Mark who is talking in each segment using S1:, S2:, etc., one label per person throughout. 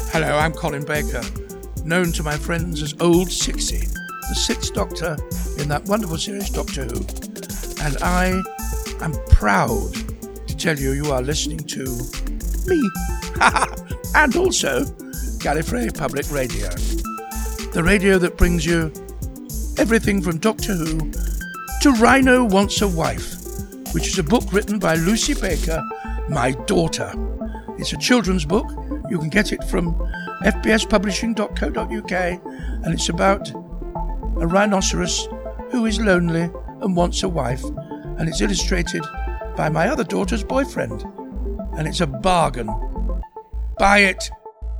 S1: Hello, I'm Colin Baker, known to my friends as Old Sixty, the Sixth Doctor in that wonderful series Doctor Who. And I am proud to tell you you are listening to me, and also Gallifrey Public Radio, the radio that brings you everything from Doctor Who to Rhino Wants a Wife, which is a book written by Lucy Baker, my daughter. It's a children's book. You can get it from fbspublishing.co.uk, and it's about a rhinoceros who is lonely and wants a wife, and it's illustrated by my other daughter's boyfriend, and it's a bargain. Buy it.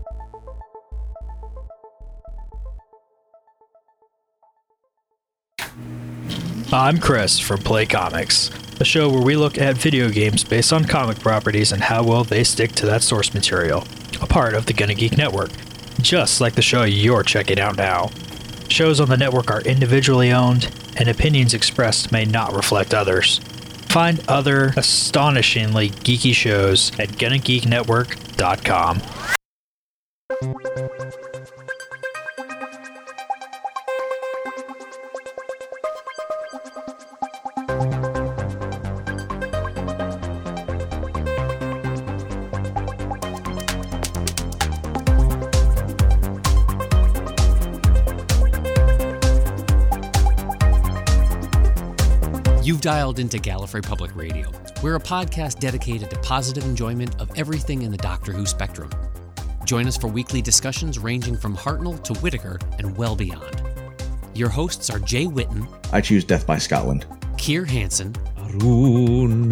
S2: I'm Chris from Play Comics, a show where we look at video games based on comic properties and how well they stick to that source material, a part of the Gonna Geek Network, just like the show you're checking out now. Shows on the network are individually owned, and opinions expressed may not reflect others. Find other astonishingly geeky shows at GonnaGeekNetwork.com.
S3: You've dialed into Gallifrey Public Radio. We're a podcast dedicated to positive enjoyment of everything in the Doctor Who spectrum. Join us for weekly discussions ranging from Hartnell to Whittaker and well beyond. Your hosts are Jay Whitten.
S4: I choose Death by Scotland.
S3: Keir Hansen.
S5: Arun.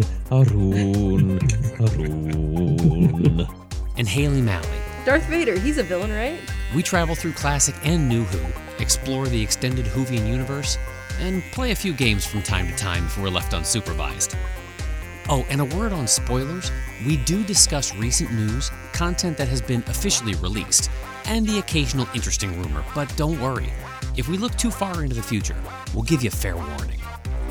S3: And Haley Malley.
S6: Darth Vader, he's a villain, right?
S3: We travel through classic and new Who, explore the extended Whovian universe, and play a few games from time to time if we're left unsupervised. Oh, and a word on spoilers. We do discuss recent news, content that has been officially released, and the occasional interesting rumor, but don't worry. If we look too far into the future, we'll give you fair warning.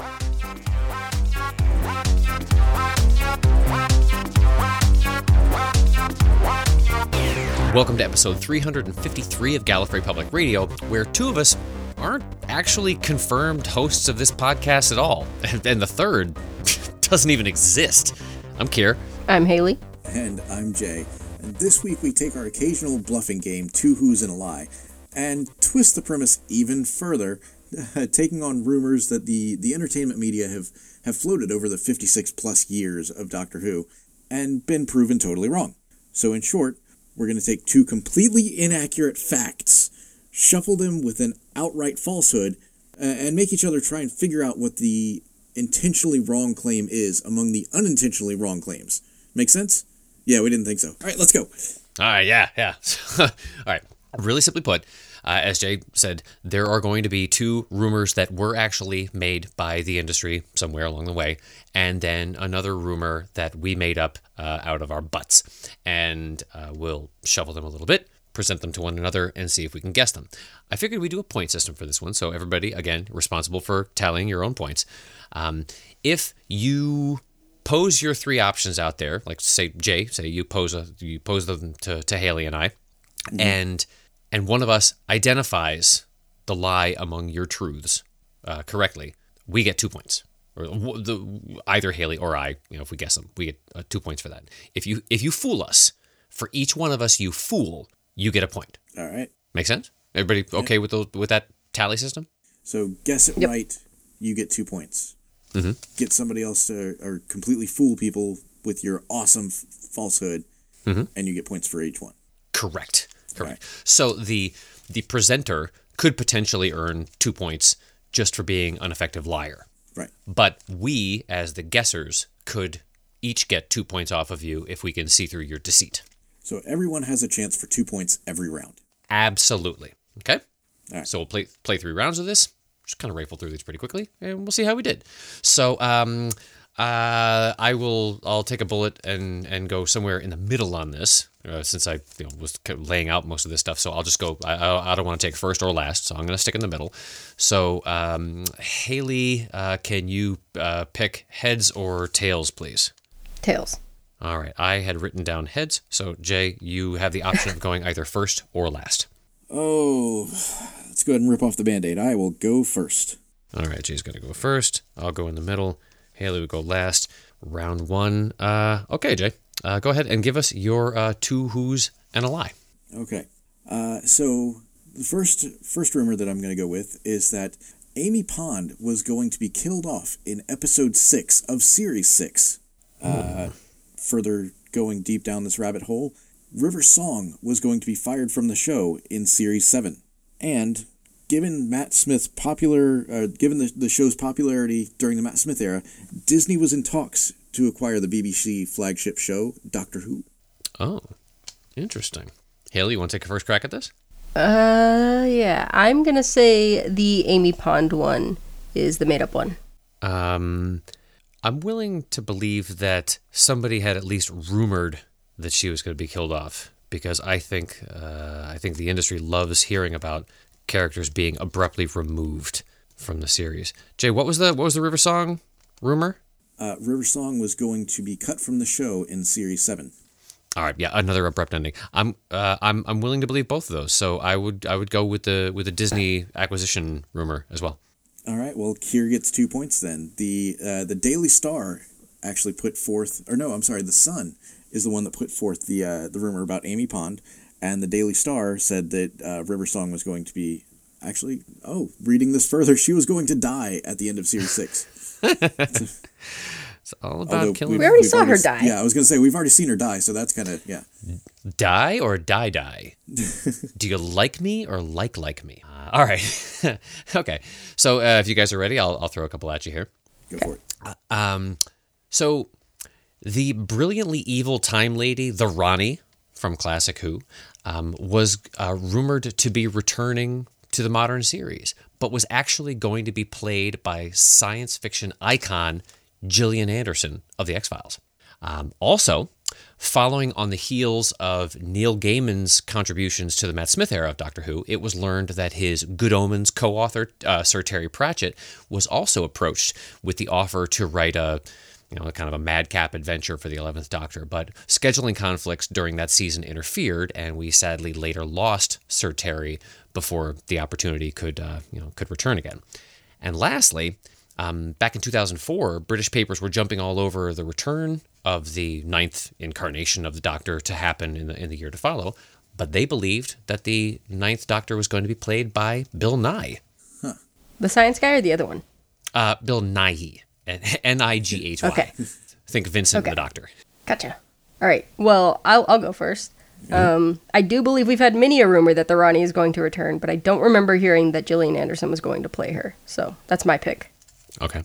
S3: Welcome to episode 353 of Gallifrey Public Radio, where two of us aren't actually confirmed hosts of this podcast at all. And the third doesn't even exist. I'm Keir.
S6: I'm Haley.
S7: And I'm Jay. And this week we take our occasional bluffing game, Two Who's and a Lie, and twist the premise even further, taking on rumors that the entertainment media have floated over the 56 plus years of Doctor Who and been proven totally wrong. So in short, we're going to take two completely inaccurate facts, shuffle them with an outright falsehood, and make each other try and figure out what the intentionally wrong claim is among the unintentionally wrong claims. Make sense? Yeah, we didn't think so. All right, let's go.
S3: All right, yeah. All right, really simply put, as Jay said, there are going to be two rumors that were actually made by the industry somewhere along the way, and then another rumor that we made up out of our butts, and we'll shuffle them a little bit, present them to one another, and see if we can guess them. I figured we'd do a point system for this one, so everybody, again, responsible for tallying your own points. If you pose your three options out there, like say Jay, you pose them to Haley and I, and one of us identifies the lie among your truths correctly, we get 2 points. Or either Haley or I, if we guess them, we get 2 points for that. If you fool us, for each one of us you fool, you get a point.
S7: All right.
S3: Make sense? Everybody okay with that tally system?
S7: So guess it right, you get 2 points.
S3: Mm-hmm.
S7: Get somebody else to or completely fool people with your awesome falsehood, and you get points for each one.
S3: Correct.
S7: Right.
S3: So the presenter could potentially earn 2 points just for being an effective liar.
S7: Right.
S3: But we, as the guessers, could each get 2 points off of you if we can see through your deceit.
S7: So everyone has a chance for 2 points every round.
S3: Absolutely. Okay?
S7: All right.
S3: So we'll play 3 rounds of this. Just kind of rifle through these pretty quickly, and we'll see how we did. So I'll take a bullet and go somewhere in the middle on this, since I was laying out most of this stuff. So I'll just go. I don't want to take first or last, so I'm going to stick in the middle. So Haley, can you pick heads or tails, please?
S6: Tails.
S3: All right. I had written down heads. So, Jay, you have the option of going either first or last.
S7: Oh, let's go ahead and rip off the Band-Aid. I will go first.
S3: All right. Jay's going to go first. I'll go in the middle. Haley will go last. Round one. Okay, Jay. Go ahead and give us your 2 who's and a lie.
S7: Okay. So the first rumor that I'm going to go with is that Amy Pond was going to be killed off in episode 6 of series 6. Further going deep down this rabbit hole, River Song was going to be fired from the show in series 7. And given Matt Smith's given the show's popularity during the Matt Smith era, Disney was in talks to acquire the BBC flagship show, Doctor Who.
S3: Oh, interesting. Haley, you want to take a first crack at this?
S6: Yeah. I'm gonna say the Amy Pond one is the made-up one.
S3: I'm willing to believe that somebody had at least rumored that she was going to be killed off, because I think the industry loves hearing about characters being abruptly removed from the series. Jay, what was the River Song rumor?
S7: River Song was going to be cut from the show in series 7.
S3: All right, yeah, another abrupt ending. I'm willing to believe both of those. So I would go with the Disney acquisition rumor as well.
S7: All right, well, Kier gets 2 points then. The Daily Star actually put forth, the Sun is the one that put forth the rumor about Amy Pond, and the Daily Star said that River Song was going to be reading this further, she was going to die at the end of series 6.
S3: It's all about killing.
S6: We already saw her die.
S7: Yeah, I was going to say we've already seen her die, so that's kind of
S3: Die or die? Do you like me or like me? All right. Okay. So if you guys are ready, I'll throw a couple at you here.
S7: Go for it.
S3: So the brilliantly evil time lady, the Ronnie from Classic Who, was rumored to be returning to the modern series, but was actually going to be played by science fiction icon Gillian Anderson of The X-Files. Also, following on the heels of Neil Gaiman's contributions to the Matt Smith era of Doctor Who, it was learned that his Good Omens co-author, Sir Terry Pratchett, was also approached with the offer to write a kind of a madcap adventure for the 11th Doctor, but scheduling conflicts during that season interfered, and we sadly later lost Sir Terry before the opportunity could return again. And lastly, back in 2004, British papers were jumping all over the return of the 9th incarnation of the Doctor to happen in the year to follow, but they believed that the 9th Doctor was going to be played by Bill Nighy.
S7: Huh.
S6: The science guy or the other one?
S3: Bill Nighy. Nighy.
S6: Okay.
S3: Think Vincent the Doctor.
S6: Gotcha. All right. Well, I'll go first. I do believe we've had many a rumor that the Ronnie is going to return, but I don't remember hearing that Gillian Anderson was going to play her. So that's my pick.
S3: Okay.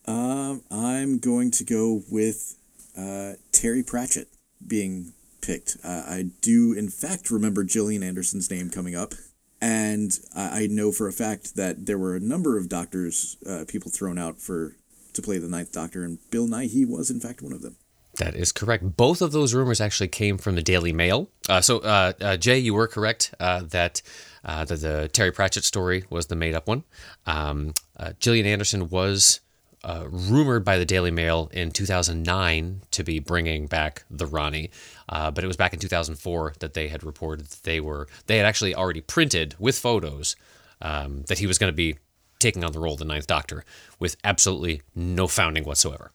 S7: I'm going to go with Terry Pratchett being picked. I do, in fact, remember Gillian Anderson's name coming up, and I know for a fact that there were a number of doctors, people thrown out to play the 9th Doctor, and Bill Nighy was, in fact, one of them.
S3: That is correct. Both of those rumors actually came from the Daily Mail. So, Jay, you were correct that the Terry Pratchett story was the made-up one. Gillian Anderson was rumored by the Daily Mail in 2009 to be bringing back the Ronnie, but it was back in 2004 that they had reported that they had actually already printed with photos that he was going to be taking on the role of the 9th Doctor with absolutely no founding whatsoever.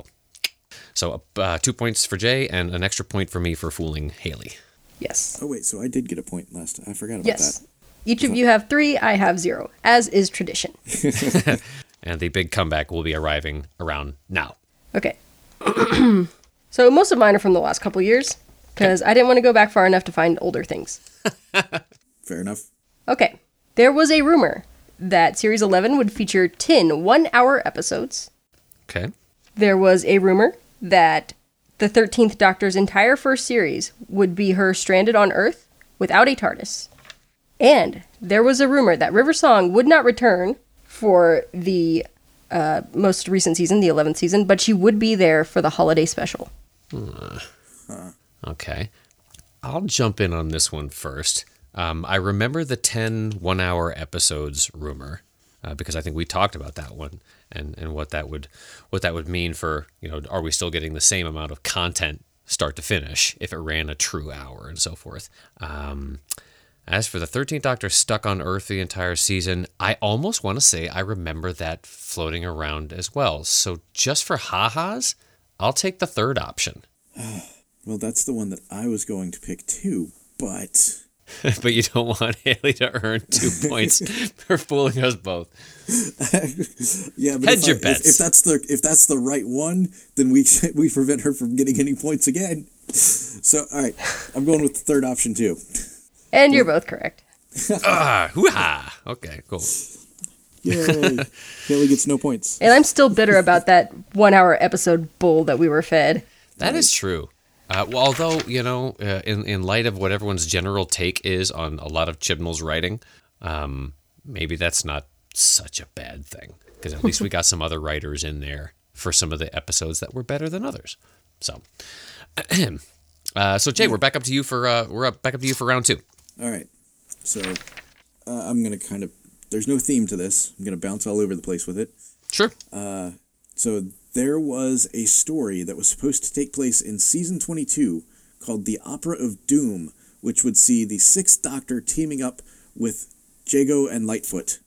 S3: So 2 points for Jay and an extra point for me for fooling Haley.
S6: Yes.
S7: Oh, wait, so I did get a point last time. I forgot about
S6: Yes.
S7: that.
S6: Each of you have 3, I have 0, as is tradition.
S3: And the big comeback will be arriving around now.
S6: Okay. So most of mine are from the last couple years, because I didn't want to go back far enough to find older things.
S7: Fair enough.
S6: Okay. There was a rumor that Series 11 would feature 10 one-hour episodes.
S3: Okay.
S6: There was a rumor that the 13th Doctor's entire first series would be her stranded on Earth without a TARDIS. And there was a rumor that River Song would not return for the most recent season, the 11th season, but she would be there for the holiday special.
S3: Okay. I'll jump in on this one first. I remember the 10 one-hour episodes rumor because I think we talked about that one and what that would mean for, are we still getting the same amount of content start to finish if it ran a true hour and so forth. As for the 13th Doctor stuck on Earth the entire season, I almost want to say I remember that floating around as well. So just for ha-has, I'll take the third option.
S7: Well, that's the one that I was going to pick too, but...
S3: But you don't want Haley to earn 2 points for fooling us both.
S7: Yeah, but
S3: Hedge your bets.
S7: If that's the right one, then we prevent her from getting any points again. So, all right, I'm going with the third option too.
S6: And you're both correct.
S3: Hoo-ha. Okay, cool.
S7: Yay. Haley gets no points.
S6: And I'm still bitter about that 1 hour episode bull that we were fed.
S3: That is true. Well, although, in light of what everyone's general take is on a lot of Chibnall's writing, maybe that's not such a bad thing. Because at least we got some other writers in there for some of the episodes that were better than others. So, Jay, we're back up to you for round two.
S7: All right. So I'm gonna there's no theme to this. I'm gonna bounce all over the place with it.
S3: Sure.
S7: So there was a story that was supposed to take place in season 22 called The Opera of Doom, which would see the Sixth Doctor teaming up with Jago and Lightfoot.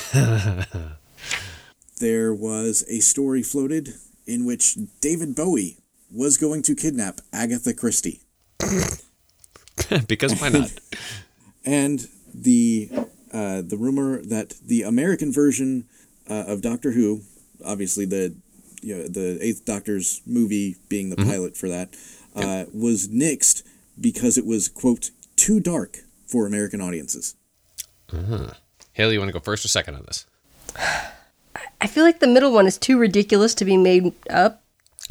S7: There was a story floated in which David Bowie was going to kidnap Agatha Christie.
S3: Because why not?
S7: And the rumor that the American version of Doctor Who, obviously the Eighth Doctor's movie being the pilot for that, was nixed because it was, quote, too dark for American audiences.
S3: Haley, you want to go first or second on this?
S6: I feel like the middle one is too ridiculous to be made up.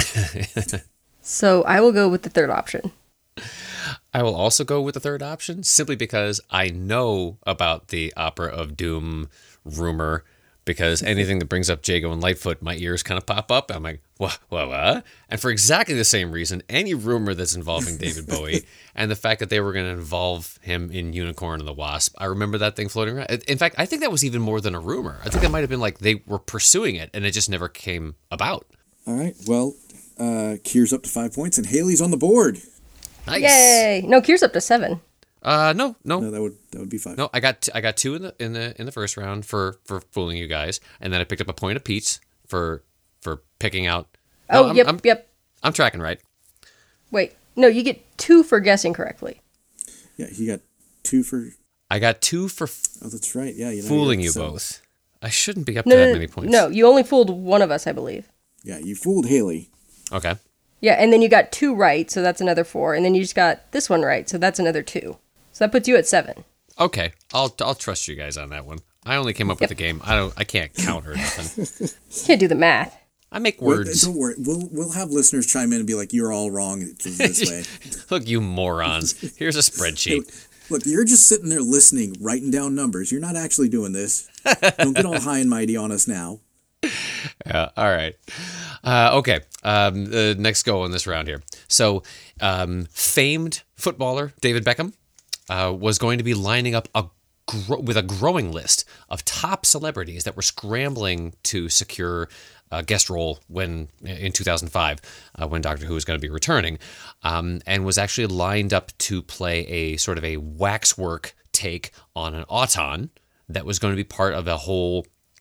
S6: So I will go with the third option.
S3: I will also go with the third option, simply because I know about the Opera of Doom rumor, because anything that brings up Jago and Lightfoot, my ears kind of pop up. I'm like, what? And for exactly the same reason, any rumor that's involving David Bowie and the fact that they were going to involve him in Unicorn and the Wasp, I remember that thing floating around. In fact, I think that was even more than a rumor. I think that might have been like they were pursuing it and it just never came about.
S7: All right, well, Kier's up to 5 points and Haley's on the board.
S3: Nice.
S6: Yay! No, Kier's up to 7.
S3: No.
S7: No, that would be 5.
S3: No, I got two in the first round for fooling you guys, and then I picked up a point apiece for picking out.
S6: Yep.
S3: I'm tracking right.
S6: Wait, no, you get 2 for guessing correctly.
S7: Yeah, he got 2 for...
S3: I got 2 for
S7: Oh, that's right. Yeah,
S3: fooling you both. I shouldn't be up to that many points.
S6: No, you only fooled one of us, I believe.
S7: Yeah, you fooled Haley.
S3: Okay.
S6: Yeah, and then you got 2 right, so that's another 4, and then you just got this one right, so that's another 2. So that puts you at 7.
S3: Okay, I'll trust you guys on that one. I only came up with the game. I can't count or nothing.
S6: Can't do the math.
S3: I make words.
S7: Don't worry. We'll have listeners chime in and be like, "You're all wrong. It's this way."
S3: Look, you morons. Here's a spreadsheet.
S7: Look, you're just sitting there listening, writing down numbers. You're not actually doing this. Don't get all high and mighty on us now.
S3: Yeah. All right. Okay. The next go on this round here. So, famed footballer David Beckham was going to be lining up with a growing list of top celebrities that were scrambling to secure a guest role in 2005 when Doctor Who was going to be returning, and was actually lined up to play a sort of a waxwork take on an Auton that was going to be part of a whole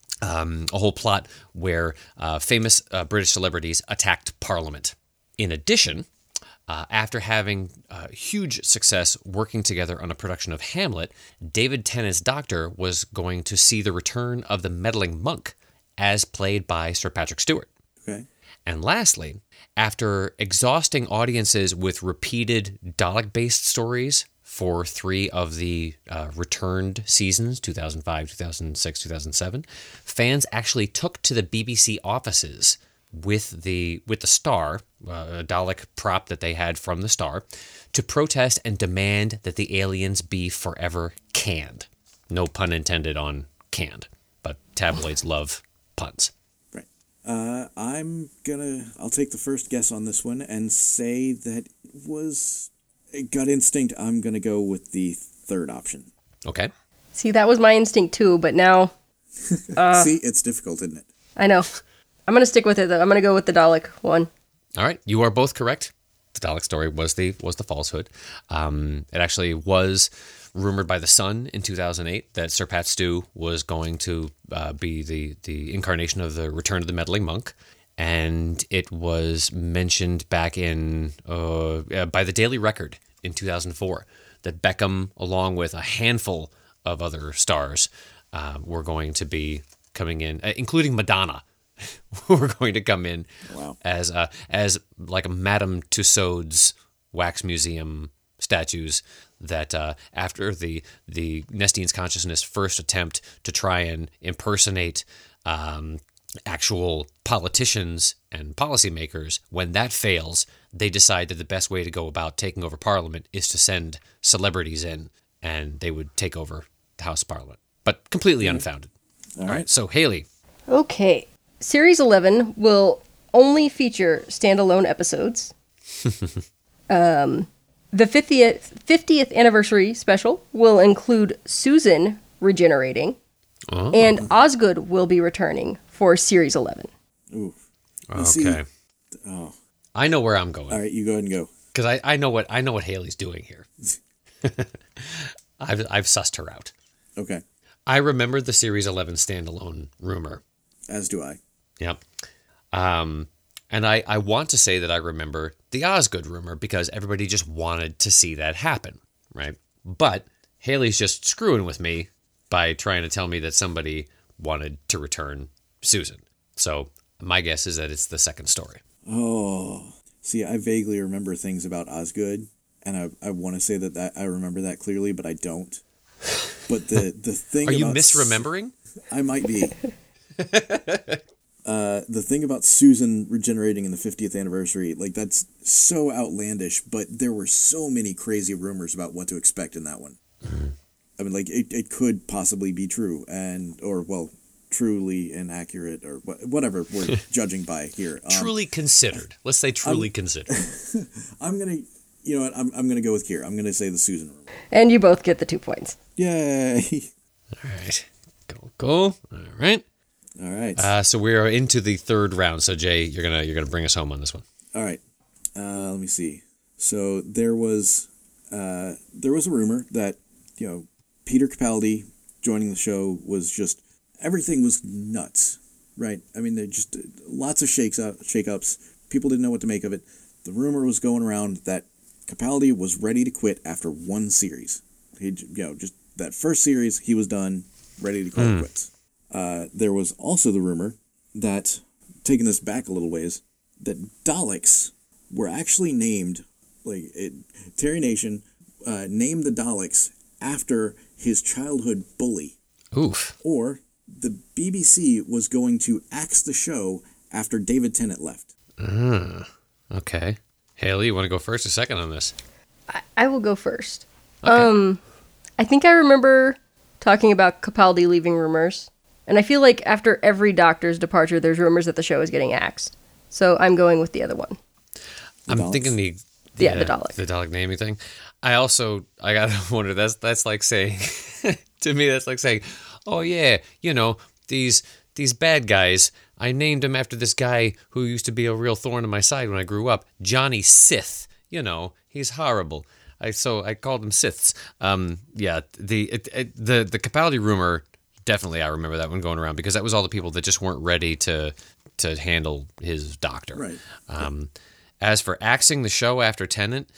S3: plot where famous British celebrities attacked Parliament. In addition, after having huge success working together on a production of Hamlet, David Tennant's Doctor was going to see the return of the meddling monk, as played by Sir Patrick Stewart.
S7: Okay.
S3: And lastly, after exhausting audiences with repeated Dalek-based stories for 3 of the returned seasons, 2005, 2006, 2007, fans actually took to the BBC offices with the Star, a Dalek prop that they had from the Star, to protest and demand that the aliens be forever canned. No pun intended on canned, but tabloids love puns.
S7: Right. I'll take the first guess on this one and say that was a gut instinct. I'm gonna go with the third option.
S3: Okay.
S6: See, that was my instinct too, but now...
S7: See, it's difficult, isn't it?
S6: I know. I'm going to stick with it, though. I'm going to go with the Dalek one.
S3: All right. You are both correct. the Dalek story was the falsehood. It actually was rumored by The Sun in 2008 that Sir Pat Stew was going to be the incarnation of the Return of the Meddling Monk. And it was mentioned back in by the Daily Record in 2004 that Beckham, along with a handful of other stars, were going to be coming in, including Madonna, were going to come in as like a Madame Tussauds wax museum statues. That after the Nestine's Consciousness first attempt to try and impersonate actual politicians and policymakers, when that fails, they decide that the best way to go about taking over Parliament is to send celebrities in, and they would take over the House of Parliament. But completely unfounded. All right, so Haley.
S6: Okay. Series 11 will only feature standalone episodes. The 50th anniversary special will include Susan regenerating, and Osgood will be returning for Series 11.
S7: Ooh.
S3: Okay. I know where I'm going.
S7: All right, you go ahead and go.
S3: Because I know what Haley's doing here. I've sussed her out.
S7: Okay.
S3: I remember the Series 11 standalone rumor.
S7: As do I.
S3: Yep. And I want to say that I remember the Osgood rumor because everybody just wanted to see that happen, right? But Haley's just screwing with me by trying to tell me that somebody wanted to return Susan. So my guess is that it's the second story.
S7: Oh, see, I vaguely remember things about Osgood, and I want to say that I remember that clearly, but I don't. But the thing
S3: Are you misremembering?
S7: I might be. The thing about Susan regenerating in the 50th anniversary, like, that's so outlandish, but there were so many crazy rumors about what to expect in that one. Mm-hmm. I mean, like, it could possibly be true, truly inaccurate, or whatever we're judging by here.
S3: Truly considered. Let's say truly considered.
S7: I'm going to, you know what, I'm going to go with Kira. I'm going to say the Susan rumor.
S6: And you both get the 2 points.
S7: Yay!
S3: All right. Cool. All right.
S7: All right.
S3: So we are into the third round. So Jay, you're gonna bring us home on this one.
S7: All right. Let me see. So there was a rumor that, you know, Peter Capaldi joining the show was just, everything was nuts, right? I mean, there just lots of shakeups. People didn't know what to make of it. The rumor was going around that Capaldi was ready to quit after one series. He, you know, just that first series, he was done, ready to call it quits. There was also the rumor that, taking this back a little ways, that Daleks were actually named, Terry Nation named the Daleks after his childhood bully.
S3: Oof.
S7: Or the BBC was going to axe the show after David Tennant left.
S3: Okay. Haley, you want to go first or second on this?
S6: I will go first.
S3: Okay.
S6: I think I remember talking about Capaldi leaving rumors. And I feel like after every Doctor's departure, there's rumors that the show is getting axed. So I'm going with the other one.
S3: I'm thinking the
S6: Dalek.
S3: The Dalek naming thing. I gotta wonder, that's like saying, to me, that's like saying, oh yeah, you know, these bad guys, I named him after this guy who used to be a real thorn in my side when I grew up, Johnny Sith. You know, he's horrible. So I called him Siths. The Capaldi rumor, definitely I remember that one going around because that was all the people that just weren't ready to handle his doctor.
S7: Right.
S3: As for axing the show after Tennant,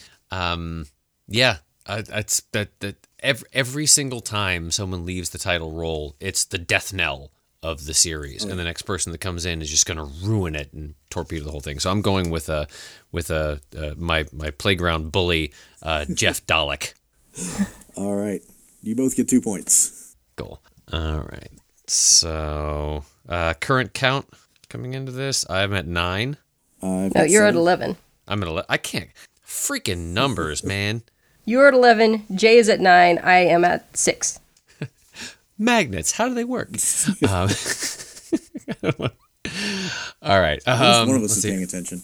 S3: it's that every single time someone leaves the title role, it's the death knell of the series, and the next person that comes in is just going to ruin it and torpedo the whole thing. So I'm going with my playground bully, Jeff Dalek.
S7: All right, you both get 2 points.
S3: Cool. All right. So current count coming into this, I'm at 9.
S6: No, you're 7. At 11.
S3: I'm at 11. I can't. Freaking numbers, man.
S6: You're at 11. Jay is at 9. I am at 6.
S3: Magnets. How do they work? All right.
S7: One of us is paying attention.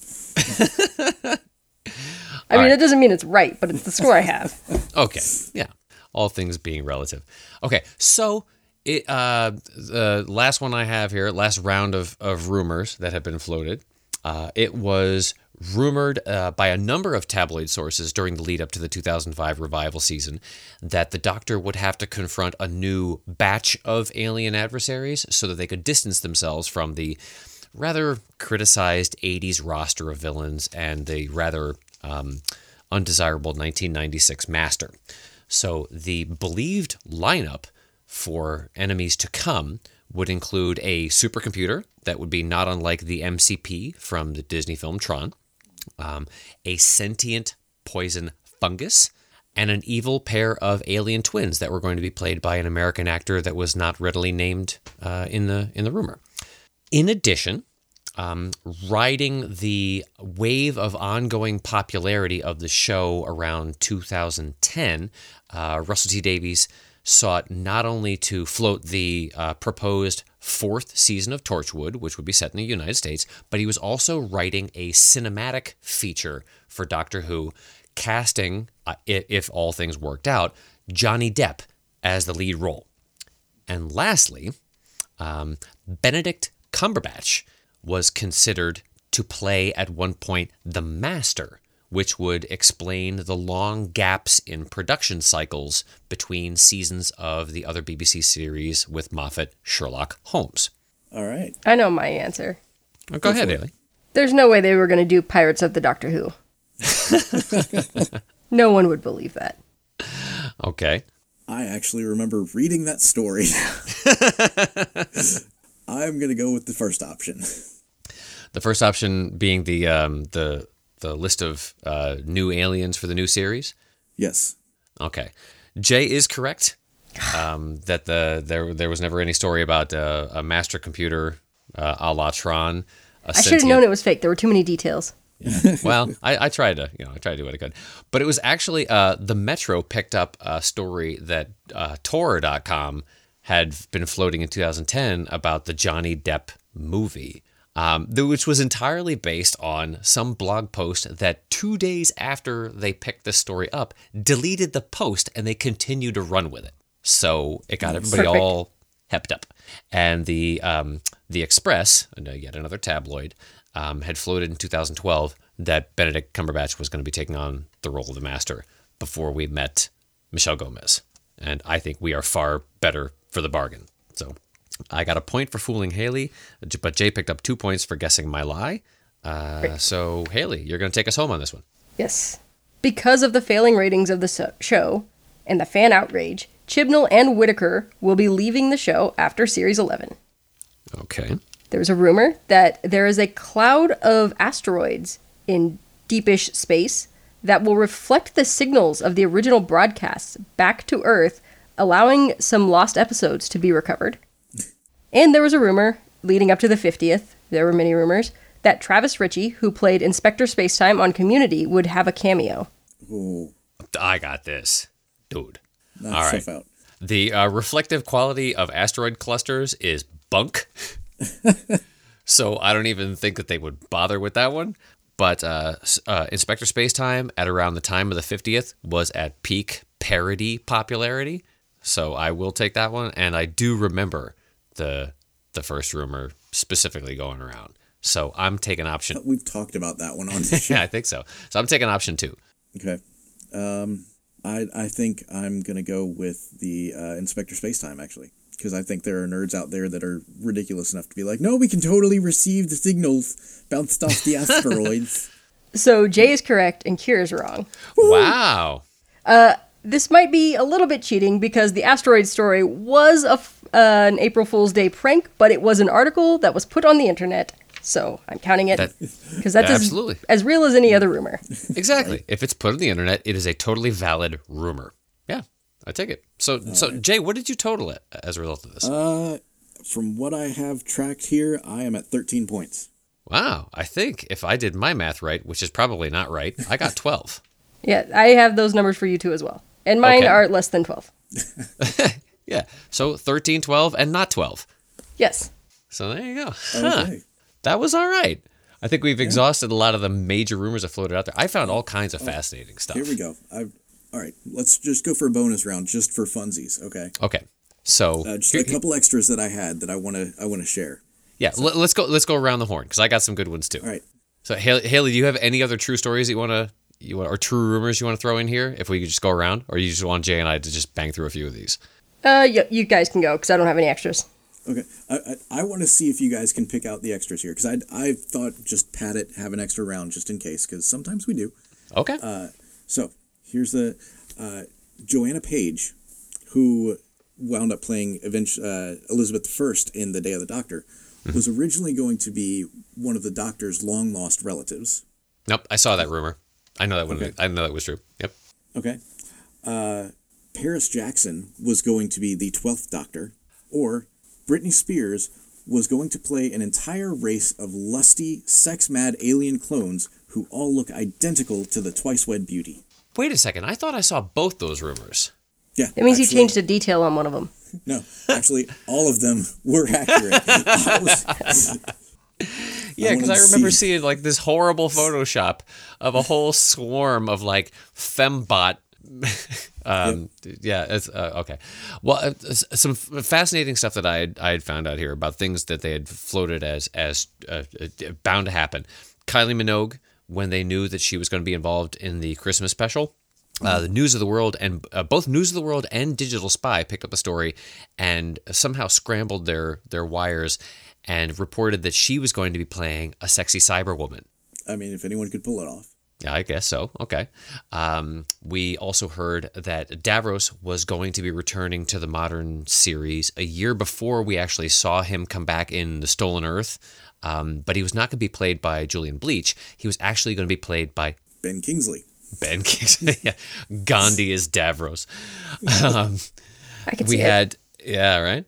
S6: I mean, that doesn't mean it's right, but it's the score I have.
S3: Okay. Yeah. All things being relative. Okay. So the last one I have here, last round of rumors that have been floated. It was rumored by a number of tabloid sources during the lead up to the 2005 revival season that the Doctor would have to confront a new batch of alien adversaries so that they could distance themselves from the rather criticized 80s roster of villains and the rather undesirable 1996 Master. So the believed lineup for enemies to come would include a supercomputer that would be not unlike the MCP from the Disney film Tron, a sentient poison fungus, and an evil pair of alien twins that were going to be played by an American actor that was not readily named in the rumor. In addition, riding the wave of ongoing popularity of the show around 2010, Russell T Davies sought not only to float the proposed fourth season of Torchwood, which would be set in the United States, but he was also writing a cinematic feature for Doctor Who, casting, if all things worked out, Johnny Depp as the lead role. And lastly, Benedict Cumberbatch was considered to play at one point the Master, which would explain the long gaps in production cycles between seasons of the other BBC series with Moffat, Sherlock Holmes.
S7: All right.
S6: I know my answer.
S3: Oh, go ahead, Haley.
S6: There's no way they were going to do Pirates of the Doctor Who. No one would believe that.
S3: Okay.
S7: I actually remember reading that story. I'm going to go with the first option.
S3: The first option being the list of new aliens for the new series?
S7: Yes.
S3: Okay. Jay is correct that there was never any story about a master computer a la Tron.
S6: I should have known it was fake. There were too many details.
S3: Well, I tried to do what I could. But it was actually the Metro picked up a story that Tor.com had been floating in 2010 about the Johnny Depp movie. Which was entirely based on some blog post that 2 days after they picked this story up, deleted the post and they continued to run with it. So it got everybody all hepped up. And the Express, yet another tabloid, had floated in 2012 that Benedict Cumberbatch was going to be taking on the role of the Master before we met Michelle Gomez. And I think we are far better for the bargain. So I got a point for fooling Haley, but Jay picked up 2 points for guessing my lie. So, Haley, you're going to take us home on this one.
S6: Yes. Because of the failing ratings of the show and the fan outrage, Chibnall and Whittaker will be leaving the show after Series 11.
S3: Okay.
S6: There's a rumor that there is a cloud of asteroids in deepish space that will reflect the signals of the original broadcasts back to Earth, allowing some lost episodes to be recovered. And there was a rumor, leading up to the 50th, there were many rumors, that Travis Ritchie, who played Inspector Spacetime on Community, would have a cameo.
S7: Ooh.
S3: I got this. Dude.
S7: Knock
S3: All right.
S7: yourself out.
S3: The reflective quality of asteroid clusters is bunk. So I don't even think that they would bother with that one. But Inspector Spacetime, at around the time of the 50th, was at peak parody popularity. So I will take that one. And I do remember the first rumor specifically going around. So I'm taking option.
S7: We've talked about that one on the show.
S3: Yeah, I think so. So I'm taking option 2.
S7: Okay. I think I'm going to go with the Inspector Spacetime, actually. Because I think there are nerds out there that are ridiculous enough to be like, no, we can totally receive the signals bounced off the asteroids.
S6: So Jay is correct and Kier is wrong.
S3: Wow.
S6: This might be a little bit cheating because the asteroid story was an April Fool's Day prank, but it was an article that was put on the internet. So I'm counting it because that's
S3: absolutely
S6: as real as any other rumor.
S3: Exactly. If it's put on the internet, it is a totally valid rumor. Yeah, I take it. So Jay, what did you total it as a result of this?
S7: From what I have tracked here, I am at 13 points.
S3: Wow. I think if I did my math right, which is probably not right, I got 12.
S6: Yeah, I have those numbers for you too as well. And mine are less than 12.
S3: Yeah. So 13, 12, and not 12.
S6: Yes.
S3: So there you go. Huh.
S7: Okay.
S3: That was all right. I think we've exhausted a lot of the major rumors that floated out there. I found all kinds of fascinating stuff.
S7: Here we go. All right, let's just go for a bonus round, just for funsies, okay?
S3: Okay. So
S7: just a couple extras that I had that I want to share.
S3: Yeah, let's go around the horn because I got some good ones too.
S7: All right.
S3: So Haley, do you have any other true stories that you want or true rumors you want to throw in here? If we could just go around, or you just want Jay and I to just bang through a few of these?
S6: You guys can go because I don't have any extras.
S7: Okay, I want to see if you guys can pick out the extras here, because I thought just pad it, have an extra round just in case, because sometimes we do.
S3: Okay.
S7: So here's the Joanna Page, who wound up playing Elizabeth I in The Day of the Doctor, was originally going to be one of the Doctor's long lost relatives.
S3: Nope, I saw that rumor. I know that
S7: Okay.
S3: I know that was true. Yep.
S7: Okay. Paris Jackson was going to be the 12th Doctor, or Britney Spears was going to play an entire race of lusty, sex-mad alien clones who all look identical to the twice-wed beauty.
S3: Wait a second. I thought I saw both those rumors.
S7: Yeah,
S6: It means you
S7: actually-
S6: changed a detail on one of them.
S7: No, actually, all of them were accurate.
S3: Yeah, because I
S7: wanted to
S3: remember
S7: see-
S3: seeing like this horrible Photoshop of a whole swarm of like fembot. Yeah, it's okay. Well, some fascinating stuff that I had found out here about things that they had floated as bound to happen. Kylie Minogue, when they knew that she was going to be involved in the Christmas special, the News of the World and both News of the World and Digital Spy picked up the story and somehow scrambled their wires and reported that she was going to be playing a sexy cyber woman.
S7: I mean, if anyone could pull it off.
S3: Yeah, I guess so. Okay. We also heard that Davros was going to be returning to the modern series a year before we actually saw him come back in The Stolen Earth. But he was not going to be played by Julian Bleach. He was actually going to be played by
S7: Ben Kingsley.
S3: Ben Kingsley. Yeah. Gandhi is Davros.
S6: I can
S3: We
S6: see
S3: had, yeah, right?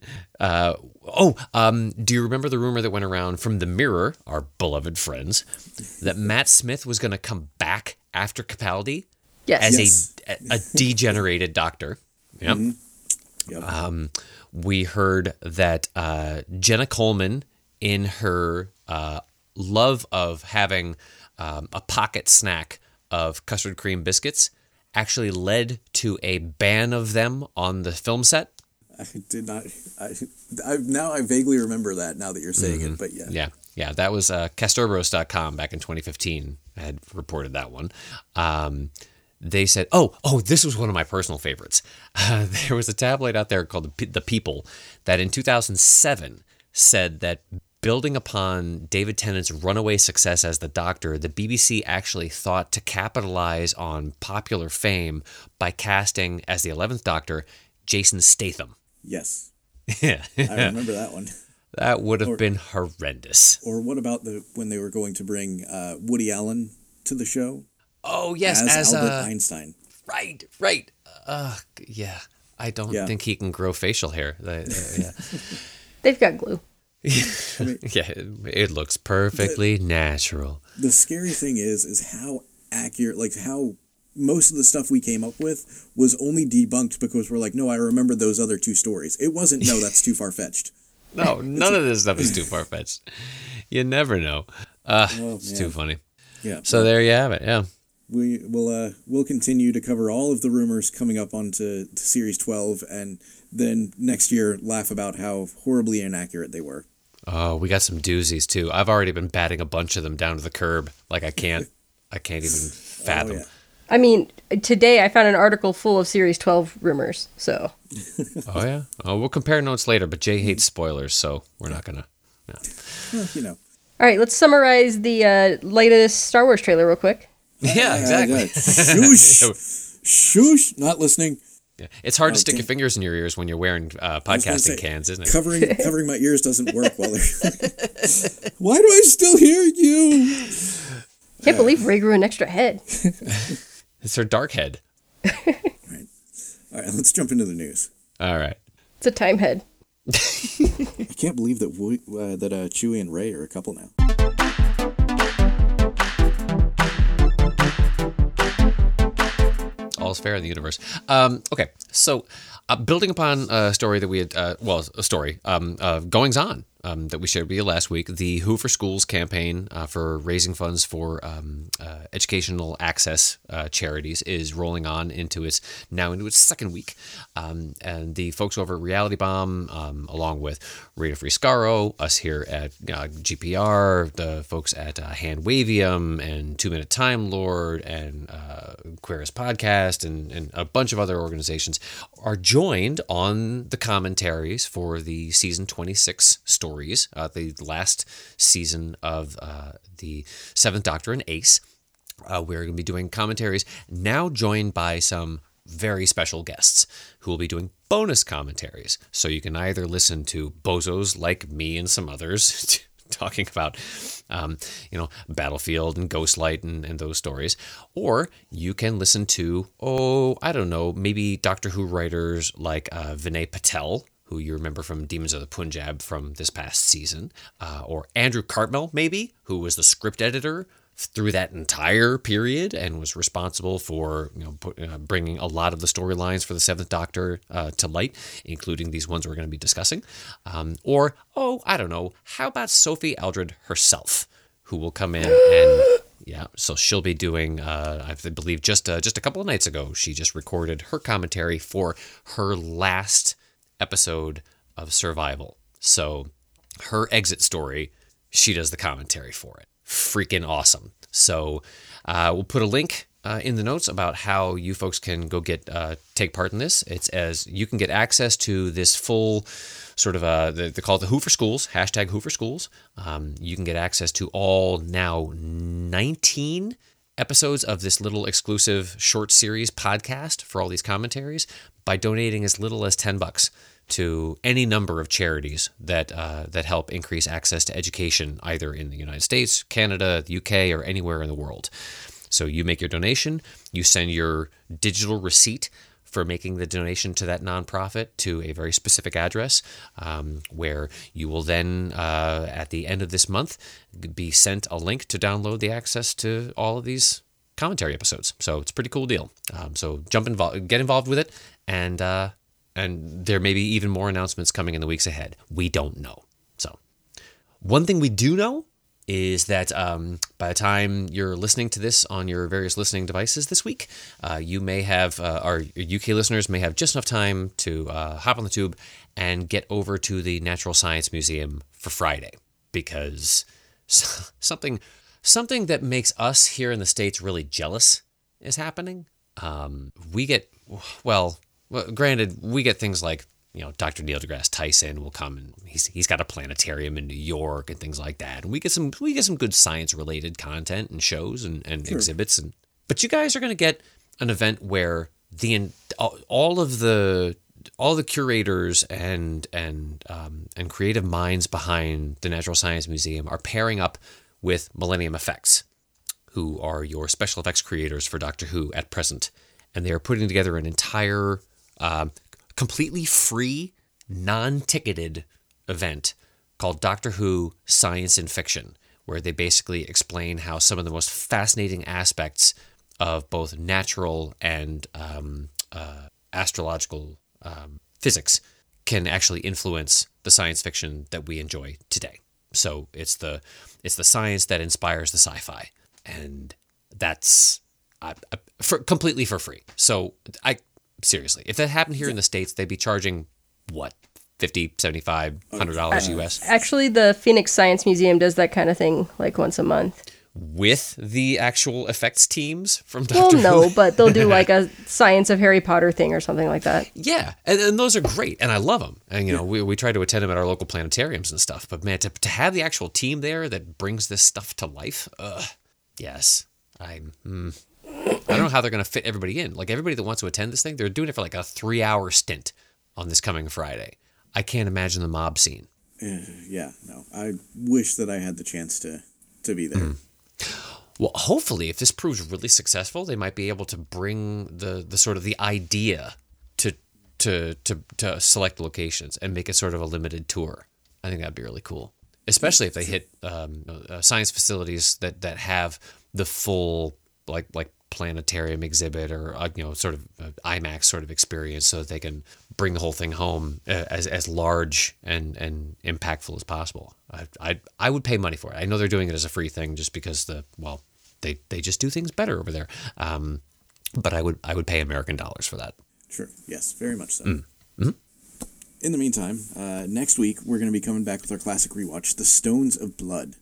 S3: Do you remember the rumor that went around from The Mirror, our beloved friends, that Matt Smith was going to come back after Capaldi
S6: it. Yes.
S3: as
S7: Yes.
S3: a degenerated doctor? Yep.
S7: Yep.
S3: We heard that Jenna Coleman, in her love of having a pocket snack of custard cream biscuits, actually led to a ban of them on the film set.
S7: I did not. I vaguely remember that now that you're saying it, but yeah.
S3: Yeah, that was Castorboros.com back in 2015 had reported that one. They said, this was one of my personal favorites. There was a tabloid out there called The People that in 2007 said that building upon David Tennant's runaway success as the Doctor, the BBC actually thought to capitalize on popular fame by casting as the 11th Doctor Jason Statham.
S7: Yes.
S3: Yeah.
S7: I remember that one.
S3: That would have been horrendous.
S7: Or what about when they were going to bring Woody Allen to the show?
S3: Oh, yes. As
S7: Albert Einstein.
S3: Right. Yeah. I don't
S7: Yeah.
S3: think he can grow facial hair. Yeah.
S6: They've got glue.
S3: Yeah, it looks perfectly natural.
S7: The scary thing is how accurate, like how most of the stuff we came up with was only debunked because we're like, no, I remember those other two stories. It wasn't, no, that's too far-fetched.
S3: No, none of this stuff is too far-fetched. You never know. It's too funny.
S7: Yeah.
S3: So there you have it, yeah.
S7: We'll continue to cover all of the rumors coming up onto Series 12, and then next year laugh about how horribly inaccurate they were.
S3: Oh, we got some doozies, too. I've already been batting a bunch of them down to the curb. Like, I can't even fathom.
S7: yeah.
S6: I mean, today I found an article full of Series 12 rumors, so.
S3: Oh, yeah? Oh, we'll compare notes later, but Jay hates spoilers, so we're not going to. No.
S7: Well, you know.
S6: All right, let's summarize the latest Star Wars trailer real quick.
S3: Yeah, exactly.
S7: Shush. Not listening.
S3: Yeah. It's hard to stick your fingers in your ears when you're wearing podcasting cans, isn't it?
S7: Covering my ears doesn't work while they're. Why do I still hear you?
S6: Can't believe Ray grew an extra head.
S3: It's her dark head.
S7: All right, let's jump into the news.
S3: All right.
S6: It's a time head.
S7: I can't believe that Chewie and Rey are a couple now.
S3: All's fair in the universe. Okay, So, building upon a story that we had, Goings On that we shared with you last week, the Who for Schools campaign for raising funds for educational access charities is rolling on into its second week. And the folks over at Reality Bomb, along with Radio Free Scaro, us here at GPR, the folks at Handwavium and 2 Minute Time Lord and Queerest Podcast and a bunch of other organizations are joined on the commentaries for the season 26 stories, the last season of the Seventh Doctor and Ace. We're going to be doing commentaries, now joined by some very special guests who will be doing bonus commentaries. So you can either listen to bozos like me and some others talking about, Battlefield and Ghostlight and those stories, or you can listen to, maybe Doctor Who writers like Vinay Patel, who you remember from Demons of the Punjab from this past season, or Andrew Cartmel, maybe, who was the script editor through that entire period and was responsible for bringing a lot of the storylines for the Seventh Doctor to light, including these ones we're going to be discussing. How about Sophie Aldred herself, who will come in and so she'll be doing, I believe just a couple of nights ago, she just recorded her commentary for her last episode of Survival. So her exit story, she does the commentary for it. Freaking awesome. So we'll put a link in the notes about how you folks can go take part in this. It's as you can get access to this full sort of they call it the Who for Schools, hashtag Who for Schools. You can get access to all now 19 episodes of this little exclusive short series podcast for all these commentaries by donating as little as $10 to any number of charities that help increase access to education, either in the United States, Canada, the UK, or anywhere in the world. So you make your donation, you send your digital receipt for making the donation to that nonprofit to a very specific address, where you will then, at the end of this month, be sent a link to download the access to all of these commentary episodes. So it's a pretty cool deal. So get involved with it, and there may be even more announcements coming in the weeks ahead. We don't know. So one thing we do know is that by the time you're listening to this on your various listening devices this week, you may have, our UK listeners may have just enough time to hop on the tube and get over to the Natural Science Museum for Friday, because something that makes us here in the States really jealous is happening. Granted, we get things like, Dr. Neil deGrasse Tyson will come and he's got a planetarium in New York and things like that. And we get some good science related content and shows and sure, exhibits. But you guys are going to get an event where all the curators and creative minds behind the Natural Science Museum are pairing up with Millennium Effects, who are your special effects creators for Doctor Who at present. And they are putting together an entire completely free, non-ticketed event called Doctor Who Science and Fiction, where they basically explain how some of the most fascinating aspects of both natural and astrological physics can actually influence the science fiction that we enjoy today. So it's the science that inspires the sci-fi, and that's completely for free. So seriously, if that happened here in the States, they'd be charging what, $50, $75, $100 US? Actually,
S6: the Phoenix Science Museum does that kind of thing like once a month.
S3: With the actual effects teams from Doctor Who?
S6: Well, no, but they'll do like a Science of Harry Potter thing or something like that.
S3: Yeah, and those are great, and I love them. And, we try to attend them at our local planetariums and stuff. But, man, to have the actual team there that brings this stuff to life, yes, I don't know how they're going to fit everybody in. Like, everybody that wants to attend this thing, they're doing it for like a 3-hour stint on this coming Friday. I can't imagine the mob scene.
S7: Yeah, no. I wish that I had the chance to be there.
S3: Well, hopefully, if this proves really successful, they might be able to bring the sort of the idea to select locations and make it sort of a limited tour. I think that'd be really cool, especially if they hit science facilities that have the full like planetarium exhibit or sort of IMAX sort of experience, so that they can bring the whole thing home as large and impactful as possible. I would pay money for it. I know they're doing it as a free thing just because they just do things better over there. But I would pay American dollars for that.
S7: Sure. Yes, very much so. Mm-hmm. In the meantime, next week we're going to be coming back with our classic rewatch, The Stones of Blood.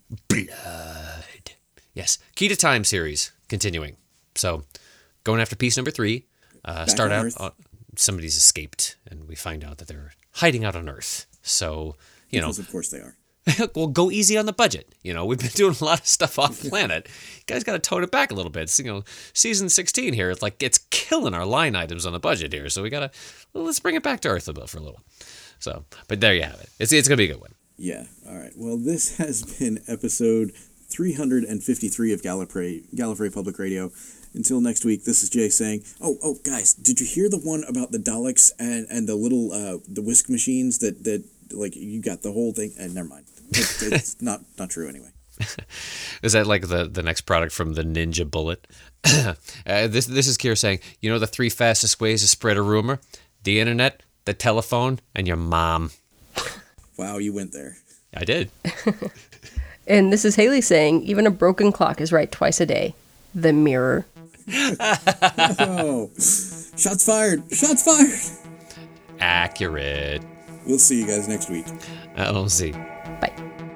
S3: Yes. Key to Time series continuing. So, going after piece number 3. Start out. Somebody's escaped, and we find out that they're hiding out on Earth. So,
S7: Because of course they are.
S3: Well, go easy on the budget. We've been doing a lot of stuff off planet. You guys got to tone it back a little bit. Season 16 here, it's killing our line items on the budget here. So let's bring it back to Earth for a little. So, but there you have it. It's going to be a good one.
S7: Yeah. All right. Well, this has been episode 353 of Gallifrey Public Radio. Until next week, this is Jay saying, oh, guys, did you hear the one about the Daleks and the little the whisk machines that you got the whole thing? And never mind. It's not true anyway.
S3: Is that like the next product from the Ninja Bullet? This is Kier saying, the 3 fastest ways to spread a rumor? The internet, the telephone, and your mom.
S7: Wow, you went there.
S3: I did.
S6: And this is Haley saying, even a broken clock is right twice a day. The mirror.
S7: Oh, shots fired. Shots fired.
S3: Accurate.
S7: We'll see you guys next week.
S3: I'll see.
S6: Bye.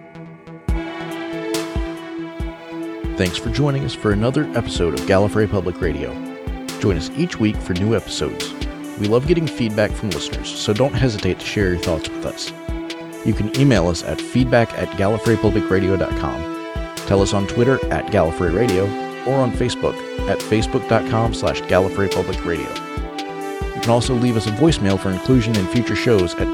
S4: Thanks for joining us for another episode of Gallifrey Public Radio. Join us each week for new episodes. We love getting feedback from listeners, so don't hesitate to share your thoughts with us. You can email us at feedback@gallifreypublicradio.com. Tell us on Twitter @GallifreyRadio or on Facebook at facebook.com/GallifreyPublicRadio. You can also leave us a voicemail for inclusion in future shows at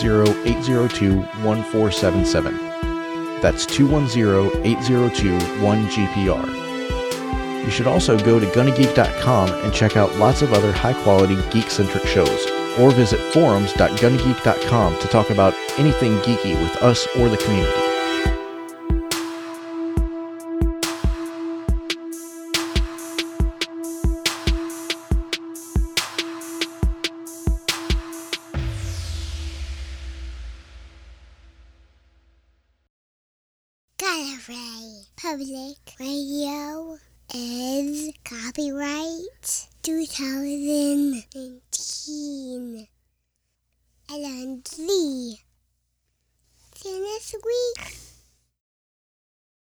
S4: 210-802-1477. That's 210-802-1GPR. You should also go to gunnageek.com and check out lots of other high-quality geek-centric shows, or visit forums.gunnageek.com to talk about anything geeky with us or the community.
S5: Gallifrey Public Radio is copyright 2019. And on 3. See you next week.